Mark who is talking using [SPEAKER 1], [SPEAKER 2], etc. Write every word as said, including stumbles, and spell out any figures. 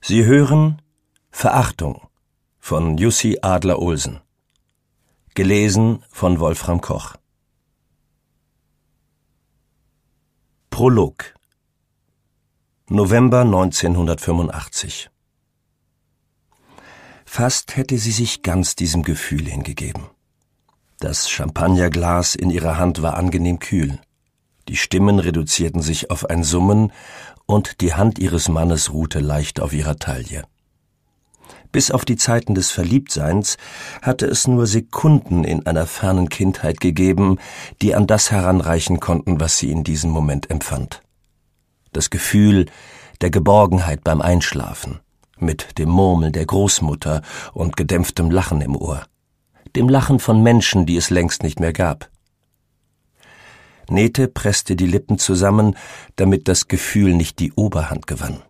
[SPEAKER 1] Sie hören Verachtung von Jussi Adler-Olsen. Gelesen von Wolfram Koch. Prolog. November neunzehnhundertfünfundachtzig. Fast hätte sie sich ganz diesem Gefühl hingegeben. Das Champagnerglas in ihrer Hand war angenehm kühl. Die Stimmen reduzierten sich auf ein Summen, und die Hand ihres Mannes ruhte leicht auf ihrer Taille. Bis auf die Zeiten des Verliebtseins hatte es nur Sekunden in einer fernen Kindheit gegeben, die an das heranreichen konnten, was sie in diesem Moment empfand. Das Gefühl der Geborgenheit beim Einschlafen, mit dem Murmeln der Großmutter und gedämpftem Lachen im Ohr, dem Lachen von Menschen, die es längst nicht mehr gab. Nete presste die Lippen zusammen, damit das Gefühl nicht die Oberhand gewann.